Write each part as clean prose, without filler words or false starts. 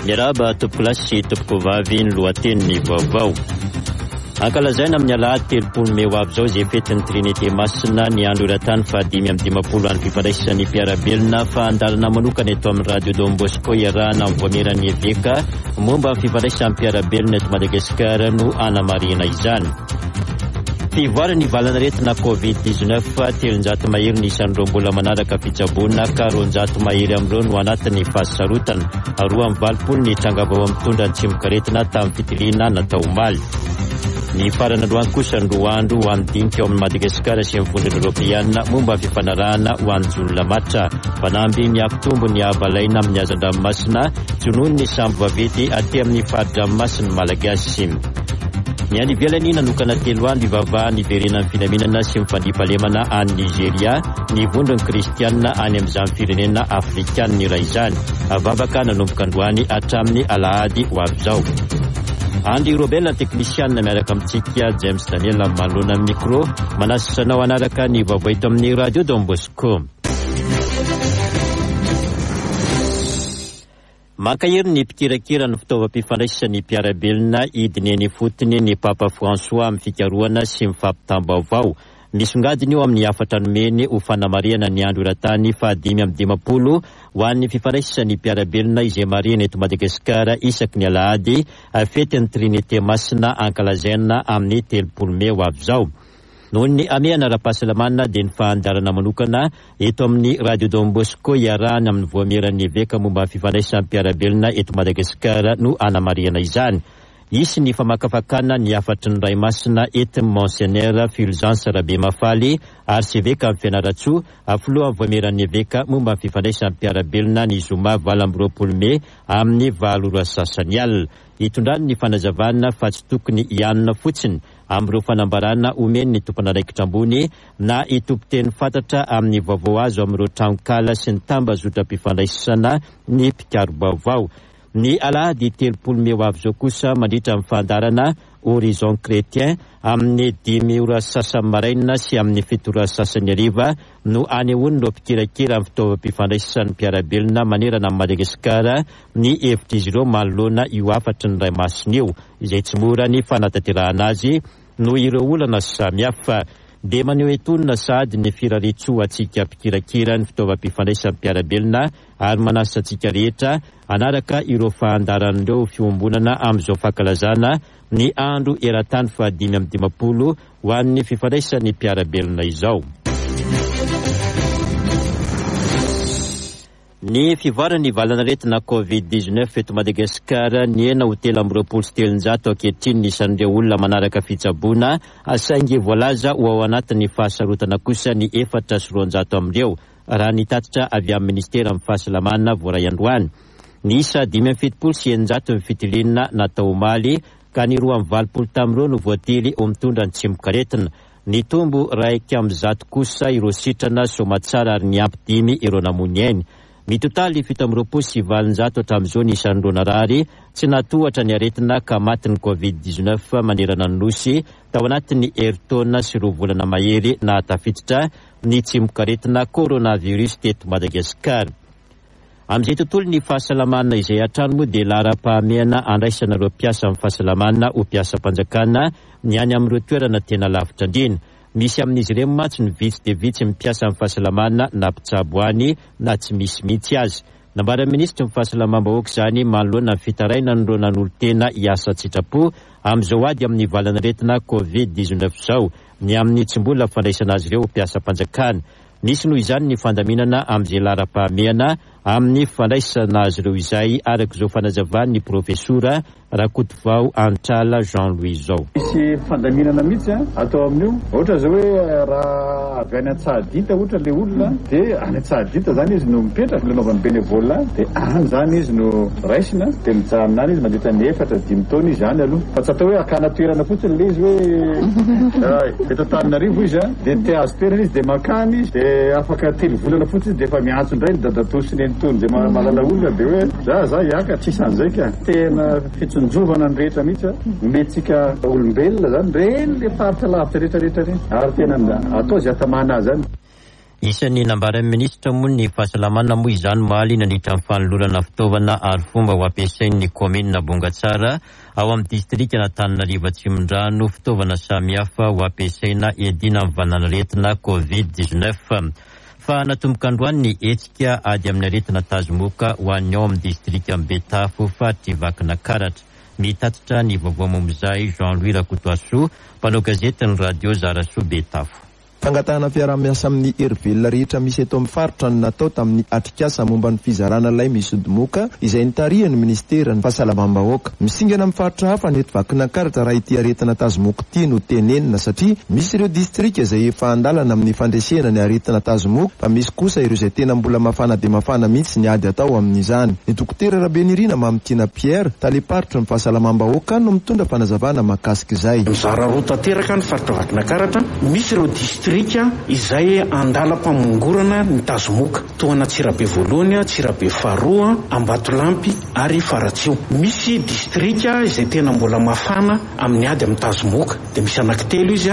Miaraba topolasy topoko vavy ny lohateny vaovao. Ankalazaina amin'ny alahady 30 Meo avy zao izay fetin'ny Trinité Masina ny andro eran-tany fa 5-10 any fifandraisan'ny mpiarabelona fa andalana manokana eto amin'ny Radio Don Bosco iarahana amin'ny voamerany Eveka momba ny fifandraisan'ny mpiarabelona eto Madagasikara no anamarihana izany. Fivoarany valan'aretina COVID-19 300 mahery ny isan'ireo mbola manaraka fitsaboana ka 200 mahery amin'ireo no anatin'ny fasarotana. 2-20 ny trangavao amin'ny tondra ny tsimikaretina tamin'ny fitiliana natao omaly. Ny farana androany kosa ny roandro ho andinika eo amin'ny Madagasikara sy amin'ny vondrona Eoropeana momba fifanarahana ho an'ny jolonamatra. Fanamby ny akitombo ny abalaina amin'ny hazan-dranomasina jonoiny ny sambo vaventy aty amin'ny farin-dranomasina malagasy. Ny any ivelany nanokana 3 andro ivavahan'ny iverenan'ny finaminana sy mifandriampahalemana any Nigeria ny vondrony kristianina any amin'izany firenena afrikana ny iray izany. Avavaka nanomboka androany hatramin'ny alahady ho avy zao. Andy Robel teknisianina miaraka amintsika James Daniel manoloana amin'ny micro manasanao anaraka ny vaovao eto amin'ny Radio Don Bosco. Mankahery ny mpikirakira ny fitaovam-pifandraisan'ny mpiarabelona idineny fotony ny Papa François amin'ny fikarohana sy mifampitam-baovao. Misongadiny eo amin'ny 4 nomeny ho fanamariana ny andro eran-tany fa 5-10 ho an'ny fifandraisan'ny mpiarabelona izay marina eto Madagasikara isaky ny alahady fetin'ny Trinité Masina ankalazaina amin'ny 30 Meo avy zao. Noho ny amehana ara-pahasalamana dia ny fahandarana manokana eto amin'ny Radio Don Bosco iarahana amin'ny voamerany Eveka momba fifandraisan'ny mpiarabelona eto Madagasikara no anamariana izany. Isy ny famakafakana ny 4 ray masina etin'ny Monseigneur Fulgence Rabemafaly arcevêque amin'ny Fianaratsoa afloa voamerany Eveka momba fifandraisan'ny mpiarabelona ny zoma 20 Mei amin'ny 9 sasany alina. Itondrany ny fanazavana fa tsy tokony ianona fotsiny amin'ireo fanambarana omeny ny tompon'araikitra ambony na itopoteny fantatra amin'ny vaovao azo amin'ireo tranonkala sy ny tambazotra-mpifandraisana ny mpikaro-baovao. Ny alahady 30 Meo avy zao kosa mandritra amin'ny fahandarana Horizon Chrétien amin'ny 10 sasany maraina sy amin'ny 7 sasany hariva no anehoany ireo mpikirakira amin'ny fitaovam-pifandraisan'ny mpiarabelona manerana amin'ny Madagasikara ny hevitry ireo manoloana io 4 ny ray masina io izay tsy mora ny fanatanterahana azy no ireo olana samihafa. Dia maneho etonina sady ny firaritsoa antsika mpikirakira ny fitaovam-pifandraisan'ny mpiarabelona ary manasa antsika rehetra anaraka ireo fahandaran'ireo fiombonana amin'izao fankalazana ny andro eran-tany fa 5-10 ho an'ny fifandraisan'ny mpiarabelona izao. Ny fivoarany valan'aretina COVID-19 eto Madagasikara ny 9-7 ankehitriny isan'ireo olona manaraka fitsaboana asaingy voalaza ho ao anatin'ny fahasarotana kosa ny 400 amin'ireo raha nitatitra avy amin'ny ministera amin'ny fahasalamana voaray androany. Ny isa 570 ny fitilinana natao omaly ka ny 220 tamin'ireo no voatily ao mitondra ny tsimikaretina. Ny tombo 100 kosa ireo sitrana somatsara ary ny ampy 5 ireo namony ainy. Mitotaly 770 hatramin'izao ny isan'ireo narary tsy natohatra ny aretina ka maty ny COVID-19 manerana ny nosy tao anatin'ny herintaona sy 2 volana mahery na tafiditra ny tsimikaretina coronavirus teto Madagasikara. Amin'izay tontolo ny fahasalamana izay hatrano moa dia lara-pahamehana andraisana ireo mpiasa amin'ny fahasalamana ho mpiasa-panjakana ny any amin'ireo toerana tena lavitra indrindra. Misy amin'izy ireny mantsy ny vitsy dia vitsy mpiasa amin'ny fahasalamana na mpitsabo any na tsy misy mihitsy azy. Nambara ministra ny fahasalamam-bahoaka izany manoloana ny fitaraina n'ireo nanolo tena hiasa tsitrapo amin'izao ady amin'ny valan'aretina COVID-19 zao ny amin'ny tsy mbola fandraisana azy ireo mpiasa-panjakana. Nisy noho izany ny fandaminana amin'izay lara-pahamehana amin'ny fandraisana azy ireo izay arak'izao fanazavany ny profesora Rakotovao Antrala Jean-Louis zao. Misy fandaminana mihitsy atao amin'io ohatra zao hoe raha avy any Antsahandita ohatra le olona dia any Antsahandita zany izy no mipetraka lanaovany bénévola dia any zany izy no raisina dia mijaha aminany izy mandritra ny 4-5 taona izy any aloha fa tsy atao hoe akana toerana fotsiny le izy hoe eto Antananarivo izy dia te azo toerana izy dia makany izy dia afaka 3 volana fotsiny izy dia efa miantso indray ny dadatosiny entony zay malala olona dia hoe za hiaka tsisy an'izay ka tena fitsonjovana ny rehetra mihitsy metsika olombelona zany reny le faritra lavitra rehetrarehetra reny ary tena atao zay atamana azy zany. Isan'ny nambaran'ny ministra moa ny fahasalamana moa izany mahaly nandritra ny fanolorana fitaovana ary fomba ho ampiasain'ny komina Bongatsara ao amin'ny distrika Antananarivo Atsimondrano fitaovana samihafa ho ampiasaina iadina amin'ny vananaretina COVID-19. Fa natomboka androany ny hetsika ady amin'ny aretina tazomoka ho an'ny ao amin'ny distrika Betafo fahatry vakina karatra. Mitatitra ny vaovao momizay Jean-Louis Rakotoaso, mpanao gazety ny radio Zarasoa Betafo. Fangatahana fiaraha-miasa amin'ny hery rehetra misy eto amin'ny faritra no natao tamin'ny atrikasa momba ny fizarana lay misodomoka izay nitarihan'ny ministera ny fahasalamam-bahoaka. Misingana amin'ny faritra hafa ny eto vakinankaratra raha ity aretina tazomoka ity no tenenina satria misy ireo distrika izay efa andalana amin'ny fandresena ny aretina tazomoka fa misy kosa ireo izay tena mbola mafana dia mafana mihitsy ny ady atao amin'izany. Ny dokotera Rabenirina Mamitiana Pierre taliparitra ny fahasalamam-bahoaka no mitondra fanazavana mahakasika izay. Mizara roa tanteraka ny faritra vakinankaratra, misy ireo distrika izay andalam-pamongorana ny tazomoka toa na Tsirabe voalohany, Tsirabe faharoa, Ambatolampy ary Faratsio. Misy distrika izay tena mbola mafana amin'ny ady amin'ny tazomoka dia misy anankitelo izy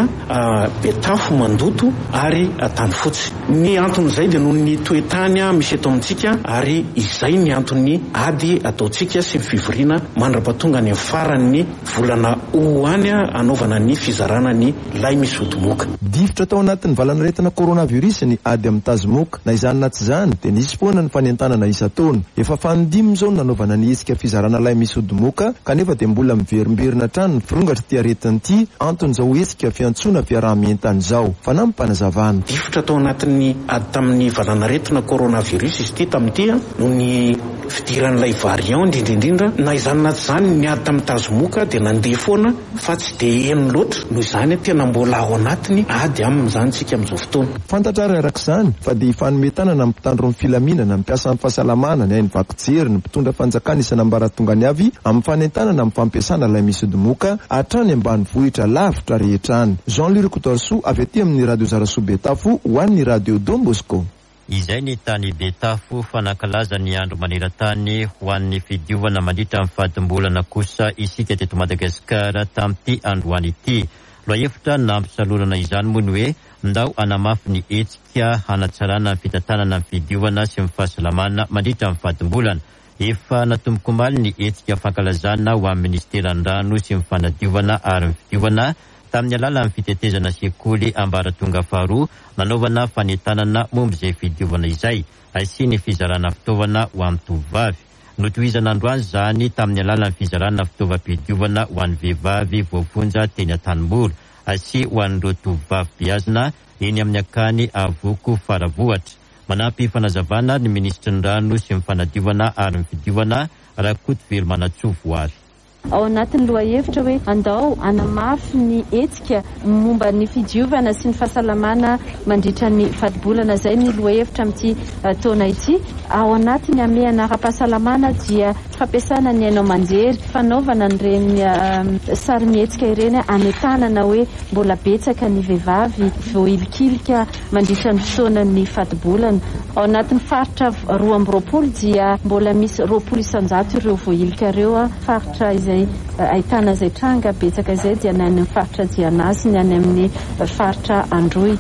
Betafo, Mandoto ary Tanifotsy. Ny anton'izay dia noho ny toetany misy eto amintsika ary izay ny antony ady ataontsika sy fivoriana mandrapatonga ny faran'ny volana hoany anaovana ny fizarana ny lay misodomoka. Difitra tao anatin'ny valanaretina coronavirus ny ady amin'ny tazomoka na izany na tsy izany dia nisy foana ny fanentanana isan-taona. Efa fanidimy zao nanaovana ny hetsika fizarana lay misodomoka kanefa dia mbola miverimberina trano ny firongatra ty aretina ity anton'izao hetsika fiantsoana fiaraha-mientana izao fa na mpanazavana. Difitra tao anatin'ny ady tamin'ny valanaretina coronavirus izy ity tamin'ity no ny fidiran'ilay variant indrindrindrindra na izany na tsy izany ny ady tamin'ny tazomoka dia nandeha foana fa tsy dia eny loatra noho izany tena mbola ao anatiny ady amin'izany tsika amin'izao fotoana. Fantatrary arak'izany fa dia ifanometanana amin'ny mpitandro ny filaminana mpiasa amin'ny fahasalamana ny hainy vakijery ny mpitondra fanjakana isan'ambaratongany avy amin'ny fanentanana amin'ny fampiasana lay misodomoka hatrany ambany vohitra lavitra rehetra any. Jean-Louis Rakotoaso avy aty amin'ny radio Zarasoa Betafo ho an'ny radio Don Bosco. Izay ny tany Betafo fanakalaza ny andro maneran-tany ho an'ny fidiovana mandritra amin'ny fahatombolana kosa isika teto Madagasikara tamin'ity androany ity. Loahevitra nampisalorana izany moa ny hoe ndao anamafy ny hetsika hanatsarana ny fitantanana ny fidiovana sy ny fahasalamana mandritra amin'ny fahatombolana. Efa natomboka omaly ny hetsika fankalazana ho amin'ny ministeran-drano sy ny fanadiovana ary ny fidiovana tamin'ny alalan'ny fitetezana sekoly ambaratonga faharoa nanaovana fanentanana momba izay fidiovana izay sy ny fizarana fitaovana ho amin'ny tovovavy. Notohizana androany izany tamin'ny alalan'ny fizarana fitaovam-pidiovana ho an'ny vehivavy voafonja teny an-tanimboly sy ho an'ireo tovovavy beazina eny amin'ny akany Avoko Faravohatra. Manampy fanazavana ny ministry ny rano sy ny fanadiovana ary ny fidiovana Rakotovelo Manatsovoary. Ao anatin'ny lohahevitra hoe andao anamafy ny hetsika momba ny fidiovana sy ny fahasalamana mandritra ny fatibolana izay ny lohahevitra amin'ity taona ity. Ao anatiny amehana ara-pahasalamana dia fampiasana ny haino aman-jery fanaovana nireny sary mihetsika ireny anetanana hoe mbola betsaka ny vehivavy voilikilika mandritra ny fotoanan'ny fatibolana. Ao anatin'ny faritra 220 dia mbola misy 20% ireo voilika ireo faritra izay ahitana izay tranga betsaka izay dia ny amin'ny faritra Jianasy ny any amin'ny faritra Androy.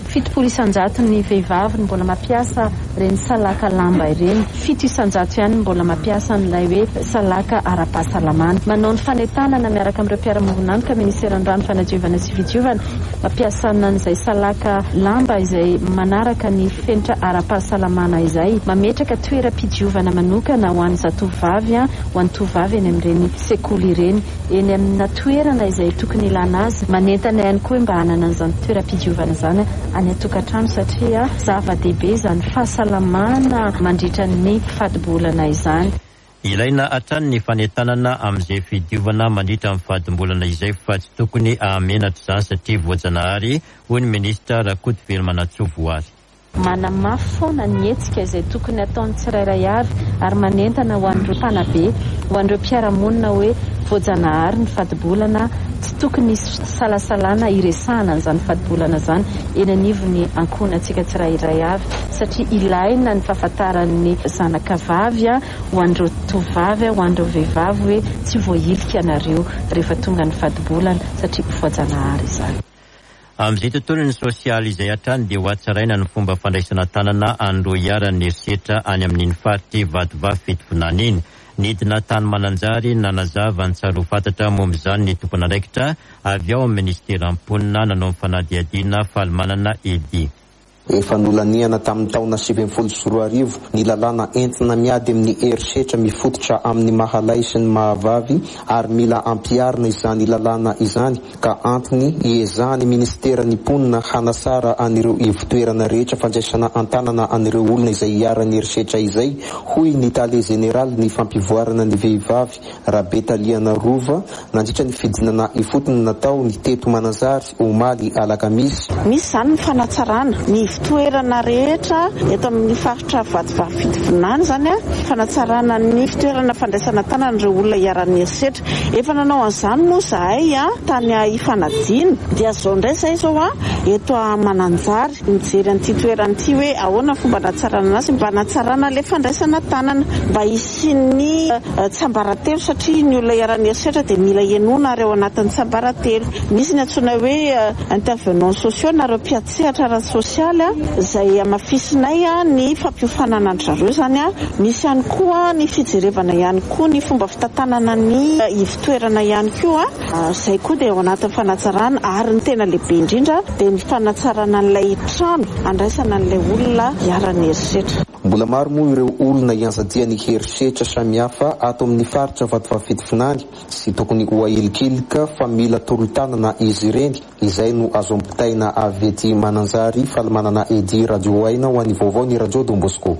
7% ny vehivavy mbola mampiasa ireny salaka lamba ireny, 7% ihany mbola mampiasa n'ilay hoe salaka ara-pahasalamana. Manao ny fanentanana miaraka amin'ireo mpiara-mioninanitra ministeran'ny rano fanadiovana sy fidiovana mampiasana n'izay salaka lamba izay manaraka ny fenitra ara-pahasalamana izay, mametraka toeram-pidiovana manokana ho an'ny zatovovavy ho an'ny tovovavy eny amin'ireny sekoly ireny eny amina toerana izay tokony ilana azy. Manentana ihany koa mba hanana an'izany toeram-pidiovana izany any an-tokantrano satria zava-dehibe izany fahasalamana mandritra ny fatibolana izany. Ilaina hatrany ny fanentanana amin'izay fidiovana mandritra amin'ny fahadimbolana izay fa tsy tokony ahamenatra izany satria voajanahary hoy ny ministra Rakotovelo Manatsovoary. Manamafy foana ny hetsika izay tokony ataony tsirairay avy ary manentana ho an'ireo mpanabe, ho an'ireo mpiara-monina hoe voajanahary ny fatibolana tsy tokony salasalana iresahana n'izany fatibolana izany eny anivony ankohonantsika tsirairay avy satria ilaina ny fahafantaran'ny zanakavavy ho an'ireo tovavy ho an'ireo vehivavy hoe tsy voailika anareo rehefa tonga ny fatibolana satria voajanahary izany. Amin'izay tontolo ny sosialy izay hatrany dia ho atsaraina ny fomba fandraisana tanana andro hiaran'ny herisetra any amin'iny faritry vatovavy fitovinana iny. Nidina tany Mananjary nanazava ny tsaro fantatra momba izany ny tompon'andraikitra avy ao amin'ny ministera amponina nanao ny fanadihadiana falimanana edy. Efa nolanihana tamin'ny taona 2024 ny lalàna entina miady amin'ny herisetra mifototra amin'ny mahalay sy ny mahavavy ary mila ampiarina izany lalàna izany ka antony iezahany ministerany mponina hanasara anireo ivitoerana rehetra fandraisana antanana anireo olona izay hiarany herisetra izay, hoy ny tale general ny fampivoarana ny vehivavy Rabetaliana Rova nandritra ny fidinana ifotony natao ny teto Mananjary omaly alakamisy. Misy zany ny fanatsarana ny fitoerana rehetra eto amin'ny faritra vatovavy fitovinana zany fanatsarana ny fitoerana fandraisana tanana ireo olona hiaran'ny herisetra. Efa nanao an'izany moa zahay tany Ifanadina dia zao ndray zay zao eto Mananjary mijery an'ity toerana ity hoe ahoana fomba hanatsarana azy mba hanatsarana le fandraisana tanana mba hisian'ny tsambaratelo satria ny olona hiaran'ny herisetra dia mila ianona reo anatin'ny tsambaratelo. Misy ny antsoina hoe intervenants sociaux nareo mpiatsehatra ara-sosialy izay amafisinay ny fampiofanana an-drareo zany misy ihany koa ny fijerevana ihany koa ny fomba fitatanana ny ivitoerana ihany koa izay koa dia ao anatin'ny fanatsarana ary ny tena lehibe indrindra dia ny fanatsarana an'ilay trano andraisana an'ilay olona hiaran'ny herisetra. Mbola maro moa ireo olona ianjadiany herisetra samihafa ato amin'ny faritra vatovavy fitovinany sy tokony ho ahilikilika fa mila torotanana izy ireny. Izay no azo ampitaina avy ety Mananjary falimanana edy radio aina ho an'ny vaovao ny radio Don Bosco.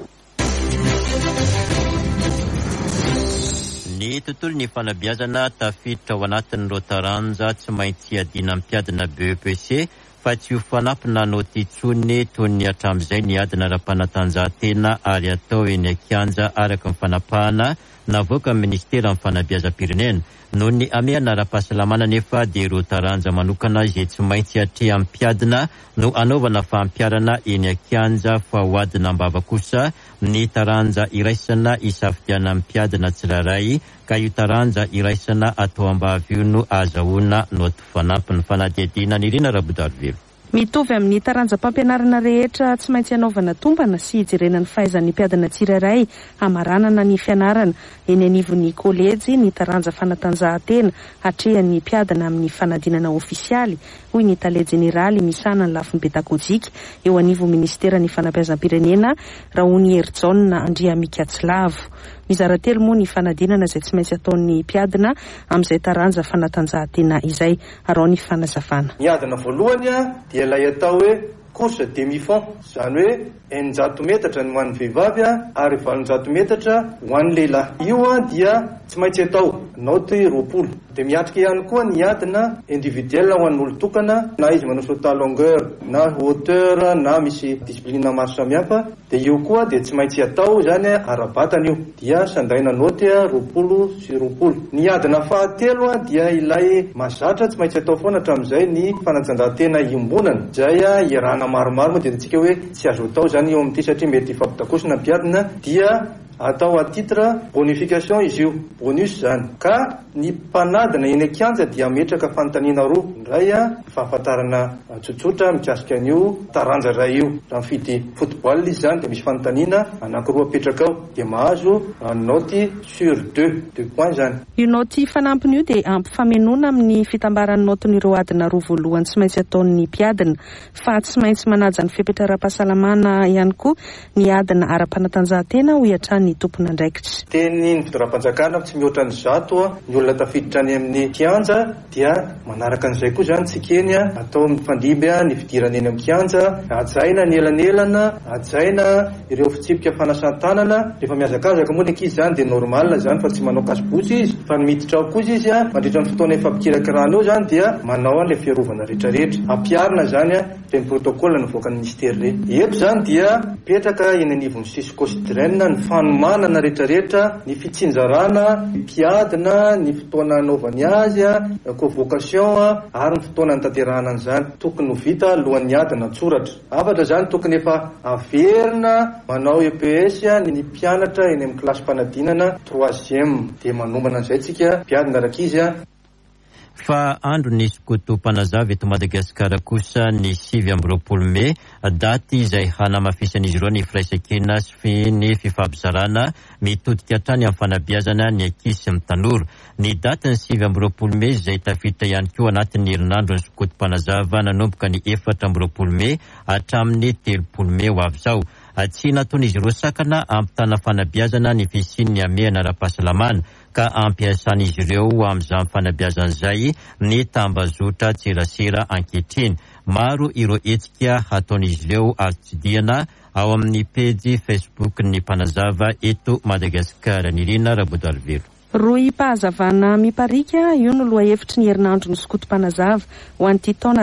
Ny tontolo ny fanabeazana tafiditra ao anatin'ireo taranja tsy maintsy adina mpiadina BEPC fa tsy ho fanampina notitsony toy ny hatramin'izay ny adina ara-panatanjahantena ary atao eny an-kianja araka ny fanapahana navoaka ny ministera amin'ny fanabeazam-pirenena. Noho ny ameana ara-pahasalamana nefa dia ireo taranja manokana izay tsy maintsy hatrea mpiadina no anaovana fampiarana eny an-kianja fa ho adina ambava kosa ny taranja iraisana isafidiana mpiadina tsirairay ka io taranja iraisana atao ambava io no azahoana no ato fanampiny fanadihadiana ny Irina Rabodarvelo. Mitovy amin'ny taranja-pampianarana rehetra tsy maintsy anaovana tombana sy hijerena ny fahaizan'ny mpiadina tsirairay hamaranana ny fianarana eny anivon'ny kolejy ny taranja fanatanjahantena hatrehany mpiadina amin'ny fanadinana ofisialy, hoy ny tale jeneraly misana ny lafiny pedagojika eo anivo ministera ny fanabeazam-pirenena Raony Herjona Andria Mikatsilavo. Mizara telo moa ny fanadinana izay tsy maintsy ataon'ny mpiadina amin'izay taranja fanatanjahantena izay arao ny fanazavana. Miadina voalohany dia ilay atao hoe course demi-fond, izany hoe 100 metatra ny ho an'ny vehivavy ary 400 metatra ho an'ny lehilahy. Io dia tsy maintsy atao naoty 20. Dia miatrika ihany koa ny adina individuel ho an'ny olo-tokana, na izy manao saut à longueur na hauteur na misy discipline maro samihafa. Dia io koa dia tsy maintsy atao zany ara-batana io dia sandaina naoty 20 sy 20. Ny adina fahatelo dia ilay mazatra tsy maintsy atao foana hatramin'izay ny fanatanjahantena iombonana. Izay iarahana maromaro moa dia tsika hoe tsy azo atao zany eo amin'ity satria mety fampitakosina mpiadina dia atao à titre bonification izy io, bonus zany. Ka ny mpanadina eny an-kianja dia ametraka fanontaniana roa. Indray fahafantarana tsotsotra mikasika an'io taranja iray io. Raha mifidy football izy zany dia misy fanontaniana anankiroa apetraka ao dia mahazo note sur 2 points zany. Io note fanampiny io dia ampifamenoana amin'ny fitambaran'ny notin'ireo adina roa voalohany tsy maintsy ataon'ny mpiadina fa tsy maintsy manaja ny fepetra ara-pahasalamana ihany koa ny adina ara-panatanjahantena ho hiatrany ny tompona andraikitra. Teny ny fitoram-panjakana tsy mihoatra ny zato ny olona tafiditra any amin'ny kianja dia manaraka an'izay koa zany tsikeny atao mifandimby ny fidirana eny amin'ny kianja, ajaina ny elanelana, ajaina ireo fitsipika fanasan-tanana. Rehefa miazakazaka moa ny ankizy zany dia normal zany fa tsy manao kasibotsy izy fa miditra ao kosa izy mandritra ny fotoana efa bikirakarana eo zany dia manao an'ilay fiarovana rehetrarehetra. Ampiarina zany ireny protocole nivoaka ny ministera ireny. Eto zany dia petraka eny anivon'ny siskosidirena ny fanomanana rehetrarehetra, ny fitsinjarana, ny mpiadina, ny fotoana anaovany azy, convocation ary ny fotoana nitaterahana an'izany. Tokony ho vita alohan'ny adina tsoratra. Afatra zany tokony efa averina manao EPS ny mpianatra eny amin'ny kilasy mpanadinana 3e dia manombana an'izay tsika mpiadina rakizy. fa andro ny sokotom-panazava eto Madagasikara kosa ny 7 Mey, daty izay hanamafisan'izy ireo ny firaisan-kina sy ny fifampizarana mitodika hatrany amin'ny fanabeazana ny ankizy sy ny tanora. Ny daty ny 7 Mey izay tafiditra ihany koa anatin'ny herinandro ny sokotom-panazava nanomboka ny 4 Mey hatramin'ny 3 Mey ho avy izao. Tsy nataon'izy ireo sakana ampitana fanabeazana ny fisian'ny amehana ara-pahasalamana ka ampiasan'izy ireo amin'izany fanabeazan'izay ny tambazotra tserasera ankehitriny. Maro ireo hetsika ataon'izy ireo atsidihana ao amin'ny pejy Facebook ny mpanazava eto Madagasikara. Ny Rina Rabodalvelo. Roy mpahazavana miparika io no lohahevitry ny herinandro ny sokotom-panazava ho an'ity taona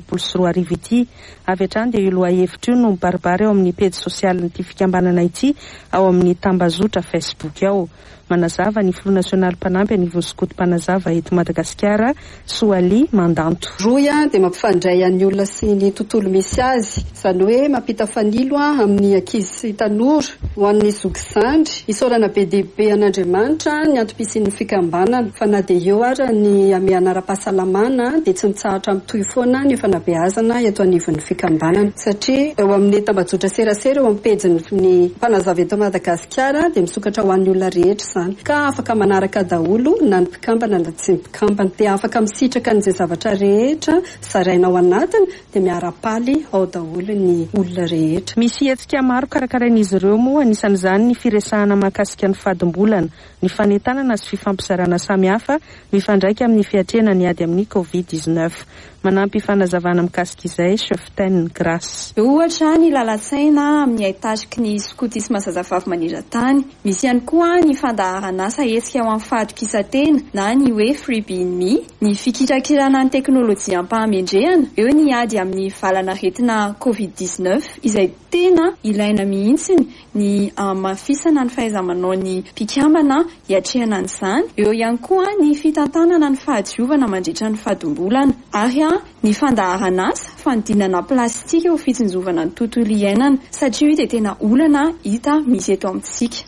2024 ity. Avy hatrany dia io lohahevitra io no mibaribary ao amin'ny pejy sosialy nyity fikambanana ity ao amin'ny tambazotra Facebook ao. Manazava ny Filoha Nasionaly Mpanampy anivon'ny sokotom-panazava eto Madagasikara, Soaly Mandanto. Roy dia mampifandray ny olona sy ny tontolo misy azy, izany hoe mampita fanilo amin'ny ankizy sy tanora ho an'ny zoky zandry. Isaorana be dia be an'Andriamanitra ny antom-pisian'ny fikambanana, fa na dia eo ara ny amehana ara-pahasalamana dia tsy nitsahatra mitohy foana ny fanabeazana eto anivon'ny fikambanana, satria eo amin'ny tambazotra serasera eo amin'ny pejin'ny mpanazava eto Madagasikara dia misokatra ho an'ny olona rehetra ka afaka manaraka daholo na ny mpikambana na tsy mpikambana, dia afaka misitraka n'izay zavatra rehetra zaraina ao anatiny dia miara-paly ao daholo ny olona rehetra. Misy hetsika maro karakarain'izy ireo moa, anisan'izany ny firesahana mahakasika ny fadim-bolana, ny fanentanana sy fifampizarana samihafa mifandraika amin'ny fiatrena ny ady amin'ny Covid-19. Manampy fanazavana mikasika izay Cheftaine Grace. Ohatra ny lalatsaina amin'ny ahitasika ny sokotisma zazavavy maniran-tany, misy ihany koa ny fandaharan'asa hetsika ao amin'ny fahadokisantena na ny hoe freebie, ny fikirakirana ny teknôlôjia ampahamendrehana, eo ny ady amin'ny valana retina Covid-19 izay tena ilaina mihitsiny ny mafisana ny fahaiza-manao ny mpikambana hiatrehana an'izany. Eo ihany koa ny fitantanana ny fahadiovana mandritra ny fahadom-bolana ary ny fandaharan'asa, fanodinana plastika eo fitsinjovana ny tontolo iainana, satria io dia tena olana hita misy eto amintsika.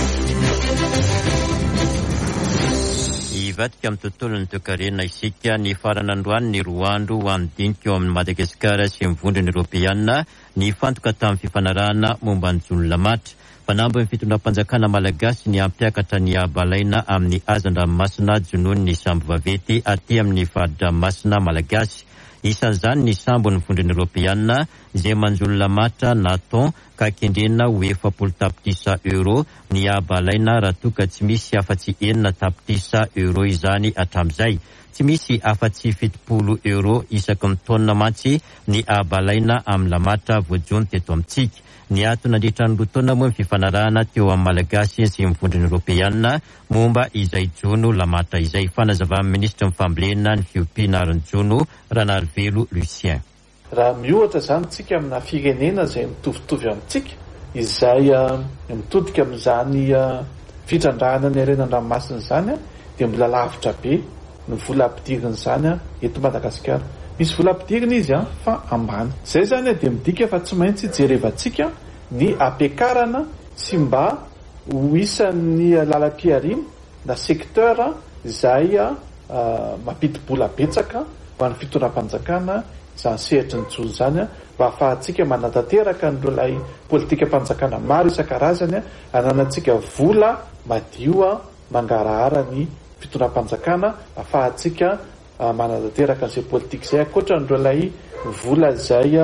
Ivatika amin'ny tontolo ny toekarena isika ny farana androany ny roandro ho amin'dinika eo amin'ny Madagasikara sy ny vondrony Europeana ny fantoka tamin'ny fifanarahana momba ny jolonamatra. Fanambo ny fitondram-panjakana malagasy ny ampiakatra ny abalaina amin'ny hazan-dranomasina jonony ny sambo vavety aty amin'ny fahadin-dranomasina malagasy. Isan'izany ny sambo ny vondrony Europeana izay manjolonamatra naton ka kendrena ho 4 tapitrisa euro ny abalaina raha toa ka tsy misy afa-tsy 9 tapitrisa euro izany hatramin'izay. Tsy misy afa-tsy 70 euro isaky ny taona mantsy ny abalaina amin'ny lamatra voajony teto amintsika. Ny ato nandritra ny rotaona moa ny fifanarahana teo amin'ny malagasy sy ny vondrony Europeana momba izay jono lamatra izay. Fanazavaan'ny ministra mifambolena ny fiompiana aron-jono Ranarivelo Lucien. Raha miohatra zany tsika amina firenena izay mitovitovy amintsika izay mitodika amin'izany fitrandrahana ny harenan-dranomasina izany dia mbola lavitra be ny vola ampidiriny izany eto Madagasikara. Misy vola ampidiriny izy fa ambany. Izay zany dia midika fa tsy maintsy jerevantsika ny ampiakarana sy mba ho isan'ny lalam-piarina na sekteur izay mampidi-bola betsaka ho an'ny fitondram-panjakana izany sehatra ny jono izany mba ahafahantsika manatanteraka n'ireo politika mpanjakana maro isan-karazany ananantsika vola madio mangarahara ny fitondram-panjakana ahafahantsika manatanteraka an'izay politika izay ankoatra n'ireo vola izay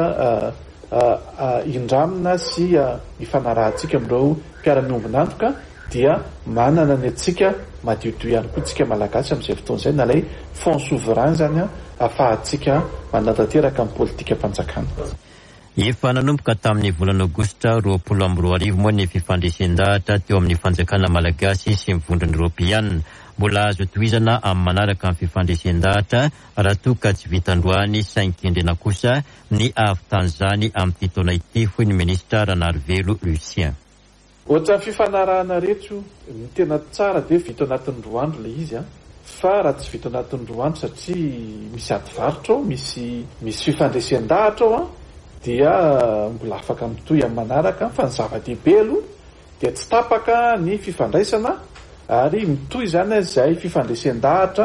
indramina sy ifanarahantsika amin'ireo mpiara-miombonantoka dia manana ny atsika madiodio ihany koa tsika malagasy amin'izay fotoana izay na ilay fond souverain zany ahafahantsika manatanteraka amin'ny politika mpanjakana. Efa nanomboka tamin'ny volana Aogositra 2022 moa ny fifandresendahatra teo amin'ny fanjakana malagasy sy ny vondrony Europeana. Mbola azo tohizana amin'ny manaraka amin'ny fifandresendahatra raha toa ka tsy vitandroany sain-kendrena kosa ny avitan'izany amin'ity taona ity foy ny ministra Ranarivelo Lucien. Ohatra fifanarahana rehetra ny tena tsara dia vita anatin'ny 2 andro ilay izy fa raha tsy vita anatin'ny 2 andro satria misy adivaritra ao, misy fifandresendahatra ao dia mbola afaka mitohy amin'ny manaraka fa ny zava-dehibe aloha dia tsy tapaka ny fifandraisana ary mitohy zany izay fifandresendahatra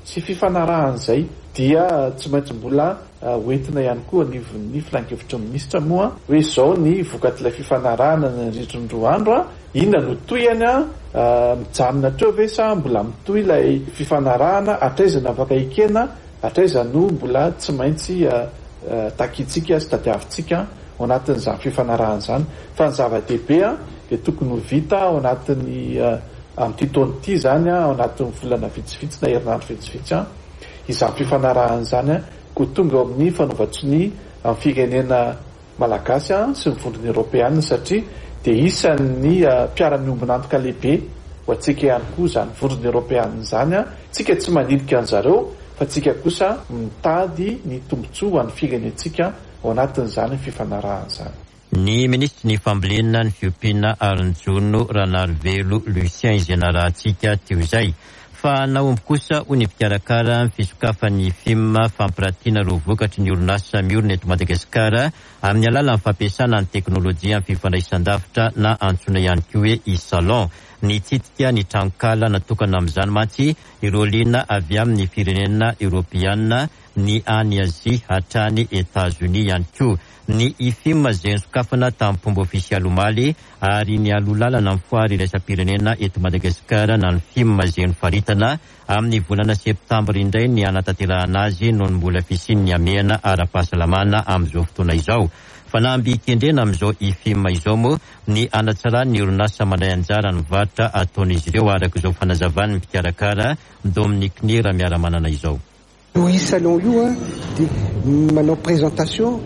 sy fifanarahana zay dia tsy maintsy mbola hoentina ihany koa ny filan-kevitra minisitra moa hoe zao ny vokatilay fifanarahana nandritron'roa andro inona no toyany mijanona treo ve sa mbola mitoy ilay fifanarahana atraizana afaka ikena atraiza no mbola tsy maintsy takitsika sy tadiavintsika ao anatin'izany fifanarahana zany fa ny zava-dehibe dia tokony ho vita ao anatin'ny amin'ity taon'ity zany ao anatin'ny volana vitsivitsy na herinandro vitsivitsy izany fifanarahana zany ko tonga ao amin'ny fanaovatsony amin'ny firenena malagasy sy ny vondrony Europeana satria dia isan'ny mpiara-miombonantoka lehibe ho antsika ihany koa zany vondrony Europeana zany tsika tsy mandinika an'zareo fa tsika kosa mitady ny tombontsoa ho an'ny firenentsika ao anatin'izany fifanarahana zany. Ny ministry ny fambolena ny fiompiana Aronjono Ranarivelo Lucien izay narahantsika teo izay fa naomby kosa ho ny mpikarakara ny fisokafan'ny film fampiratiana ireo vokatry ny orinasa miorina eto Madagasikara amin'ny alalan'ny fampiasana ny teknôlôjia amin'ny fifandraisan-davitra na antsoina ihany koa hoe i-salon. Ny tsitika ny trankala natokana amin'izany mantsy ireo liana avy amin'ny firenena Europeana ny any Azia hatrany Etats-Unis ihany koa. Ny ifilma izay nisokafana tamin'ny fomba ofisialy omaly ary ny alolalana amin'ny foary iraisam-pirenena eto Madagasikara na ny filma izay nofaritana amin'ny volana septambra indray ny anatanterahana azy noho ny mbola fisian'ny amehana ara-pahasalamana amin'izao fotoana izao. Fanamby kendrena amin'izao ifilma izao moa ny anatsarany ny orinasa mandray anjara ny vatra ataon'izy ireo araka izao fanazavany mpikarakara Dominique Nira miara-manana izao. I salon io dia manao présentation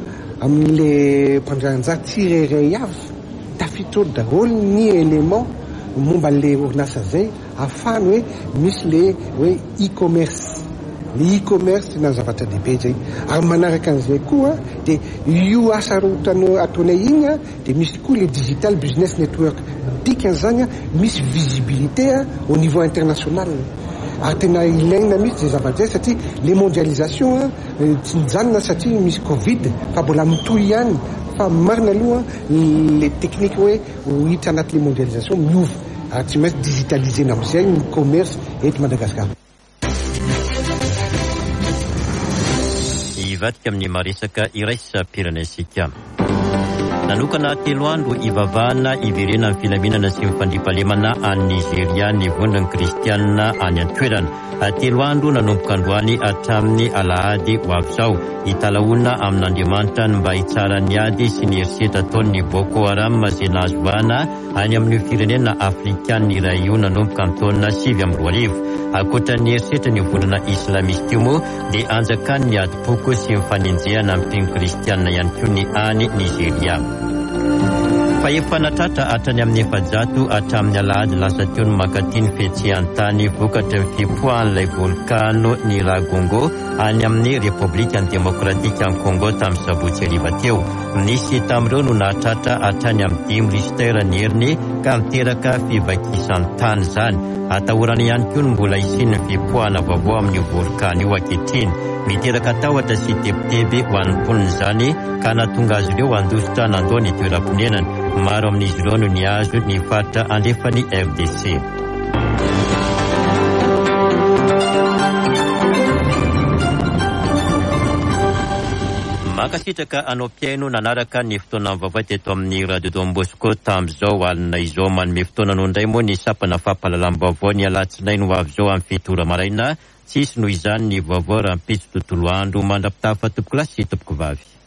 amin'le mpandranjara tsirairay avy tafiditra daholo ny élément momba le orinasa zay ahafahany hoe misy le hoe e-commerce. Ny e-commerce na zavatra lehibe zay ary manaraka an'izay koa dia io asa ataonay iny dia misy koa le digital business network dikan'izany misy visibilité au niveau international ary tena ilaina mihitsy zay zavatra zay satria le mondialisation tsy mijanona satria misy covid fa mbola mitohy ihany fa marina aloha le technique hoe hiditra anaty le mondialisation miova ary tsy maintsy digitalisena amin'izay ny commerce eto Madagasikara. Ivatika amin'ny maresaka iraisam-pirenena isika. Nanokana telo andro ivavahana iverena amin'ny filaminana sy mifandrimpahalemana any Nigeria ny vondrony kristianina any an-toerana. Telo andro nanomboka androany hatramin'ny alahady ho avy izao hitalaona amin'Andriamanitra ny mba hitsara ny ady sy ny eriseta ataon'ny Boko Haram izay nahazo vahana any amin'ny firenena afrikanina iray io nanomboka amin'ny taona 2020. Ankoatra ny eriseta ny vondrona islamista io moa dia anjakany ny adi-poko sy mifanenjehana amin'ny mpino kristianina ihany koa ny any Nigeria. Fa efa natratra hatrany amin'ny 700 hatramin'ny alahady lasa teo ny makatỳ ny fihetsehantany vokatry ny fipoahan'ilay volkano ny Ragongo any amin'ny Repoblika Demokratika ny Congo tamin'ny sabotsy hariva teo. Nisy tamin'ireo no nahatratra hatrany amin'ny 5 richtera ny heriny ka miteraka fivakisan-tany zany. Atahorana ihany koa ny mbola isian'ny fipoahana vaovao amin'ny volkano io ankehitriny. Miteraka tahotra sy teboteby ho an'ny mponina izany ka nahatonga azy ireo handositra nandoa ny toeram-ponenana. Maro amin'izy ireo no niazo ny faritra andrefany FDC. Makasitraka anao piaino nanaraka ny fotoana mivavay teto amin'ny Radio Don Bosco tamin'izao alina izao manome fotoana noho indray moa ny sapana fampahalalam-baovao ny alatsinainy ho avy izao amin'ny fitora maraina tsisy noho izany ny vaovao raha mpitso tontolo andro mandrapitafa tompoko lasy tompoko vavy.